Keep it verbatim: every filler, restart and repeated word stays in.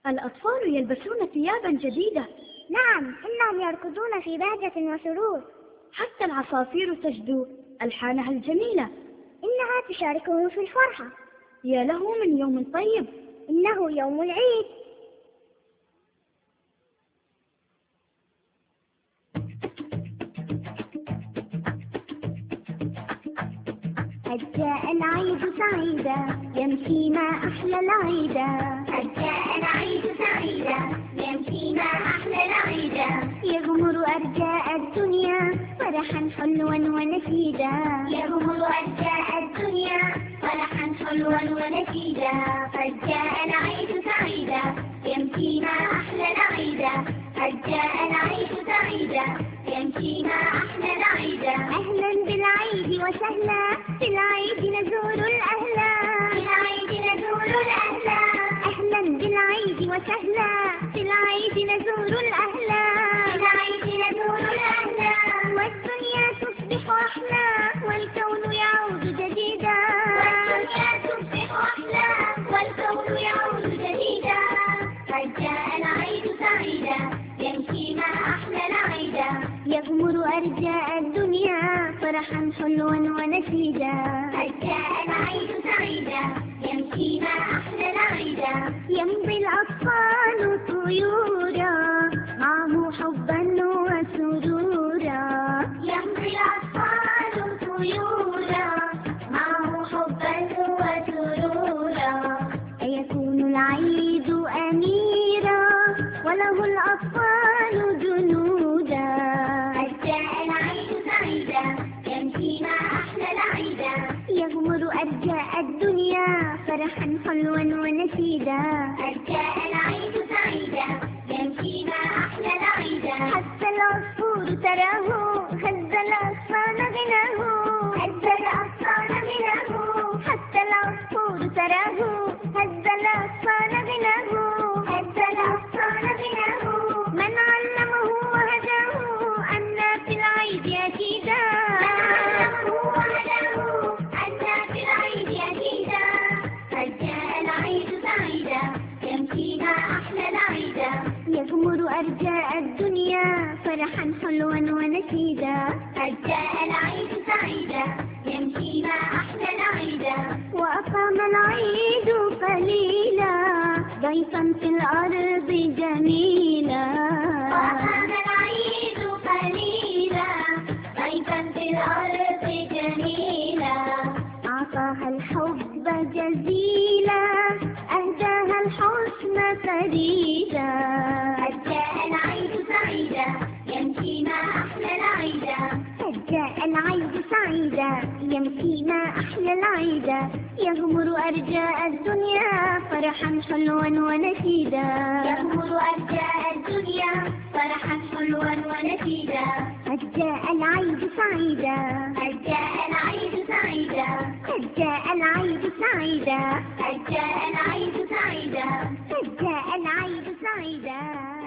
الأطفال يلبسون ثيابا جديدة. نعم، إنهم يركضون في بهجة وسرور. حتى العصافير تجدو ألحانها الجميلة. إنها تشاركهم في الفرحة. يا له من يوم طيب، إنه يوم العيد. قد جاء العيد سعيدا يمشي ما أحلى العيدا. قد جاء العيد سعيدا يمشي ما أحلى العيدا. يغمر أرجاء الدنيا فرحا حلوا ونشيدا. يغمر أرجاء الدنيا فرحا حلوا ونشيدا. قد جاء العيد سعيدا يمشي ما أحلى العيدا. قد جاء العيد سعيدا يمشي ما أحلى العيدا. أهلا بالعيد وسهلا بالعيد نزور الأهلا. بالعيد نزور الأهلا. أهلا بالعيد وسهلا بالعيد نزور الأهلا. بالعيد نزور الأهلا. والدنيا تصبح أحلى والكون يعود جديدا. والدنيا تصبح أحلى والكون يعود جديدا. قد جاء العيد سعيدا يمشي ما أحلى العيدا. يغمر أرجاء الدنيا فرحا حلوا ونشيدا. قد جاء العيد سعيدا يمشي ما أحلى العيدا. يمضي الأطفال طيورا معه حبا وسرورا. يمضي الأطفال طيورا معه حبا وسرورا. يكون العيد أميرا وله الأطفال جنودا. قد جاء العيد سعيدا يمشي ما أحلى العيدا. يغمر أرجاء الدنيا فرحا حلوا ونشيدا. قد جاء العيد سعيدا يمشي ما أحلى العيدا. حتى العصفور تراه هز الأغصان غناه. هز الأغصان غناه. حتى العصفور تراه هز الأغصان غناه. هز الأغصان غناه. من علمه وهداه أن في العيد أكيدا. من علمه وهداه أن في العيد أكيدا. قد جاء العيد سعيدا يمشي ما أحلى العيدا. يغمر أرجاء الدنيا فرحا حلوا ونشيدا. قد جاء العيد سعيدا يمشي ما أحلى العيدا. وأقام العيد قليلا ضيفا في الأرض جميلا. وأقام العيد قليلا ضيفا في الأرض جميلا. أعطاها الحب جزيلا أهداها الحسن فريدا. قد جاء العيد سعيدا يمشي ما أحلى العيدا. قد جاء العيد سعيدا يمشي ما أحلى العيدا. يغمر أرجاء الدنيا فرحا حلوا ونشيدا. يغمر أرجاء الدنيا فرحا حلوا ونشيدا. قد جاء العيد سعيدا. قد جاء العيد سعيدا. قد جاء العيد سعيدا. قد جاء العيد سعيدا. قد جاء العيد سعيدا.